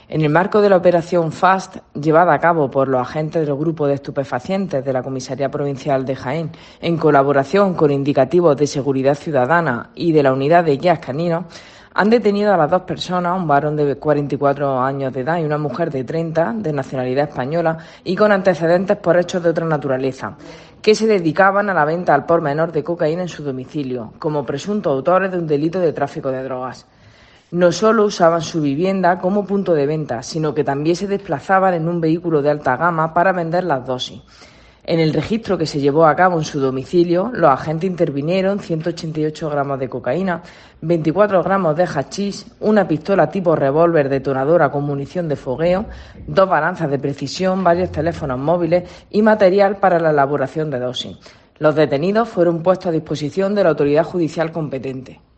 En el marco de la operación FAST, llevada a cabo por los agentes del Grupo de Estupefacientes de la Comisaría Provincial de Jaén, en colaboración con indicativos de seguridad ciudadana y de la Unidad de Guías Caninos, han detenido a las dos personas, un varón de 44 años de edad y una mujer de 30, de nacionalidad española y con antecedentes por hechos de otra naturaleza, que se dedicaban a la venta al por menor de cocaína en su domicilio, como presuntos autores de un delito de tráfico de drogas. No solo usaban su vivienda como punto de venta, sino que también se desplazaban en un vehículo de alta gama para vender las dosis. En el registro que se llevó a cabo en su domicilio, los agentes intervinieron 188 gramos de cocaína, 24 gramos de hachís, una pistola tipo revólver detonadora con munición de fogueo, 2 balanzas de precisión, varios teléfonos móviles y material para la elaboración de dosis. Los detenidos fueron puestos a disposición de la autoridad judicial competente.